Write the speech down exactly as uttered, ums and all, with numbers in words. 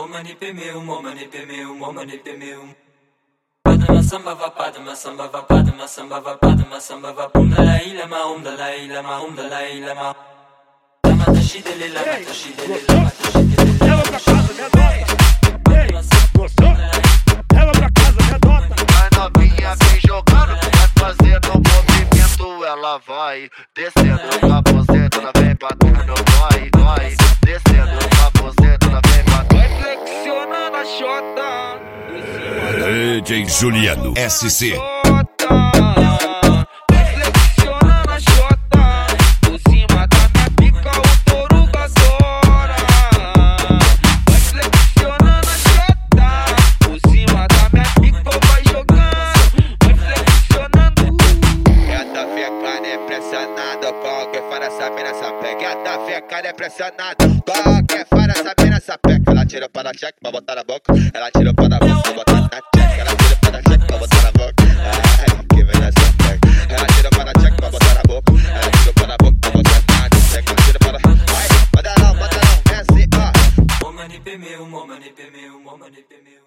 Momanipe meu, momanipe meu, momanipe meu. Padma samba va padma samba va padma samba va padma samba va um dalai lama um dalai lama um dalai lama. Lama tashidele lama tashidele lama tashidele. Ela pra casa, me adota. Ei, gostou? Ela pra casa, me adota. A novinha vem jogando, vai fazendo um movimento. Ela vai descendo o capuzento, ela vem batendo, vai, vai. Descendo o capuzento, ela vem batendo. Flexionando a xota. D J Juliano S C. Flexionando a xota. Por cima da minha pica o touro adora. Vai flexionando a xota. Por cima da minha pica vai jogando. Vai flexionando. Gata fecada é pressionada. Qualquer fara sabe nessa pega. Gata fecada é pressionada. Qualquer fara sabe nessa pega. Ela tira para check pra botar na boca. Ela tira para na boca pra botar na check. Ela tira para check pra botar na boca. Ai, que vem nessa pega. Ela tira para check pra botar na boca. Ela tira para na boca pra botar na check. Ela tira para. Ai, manda não, manda não, é assim, ó. Momanipe meu, momanipe meu, momanipe meu.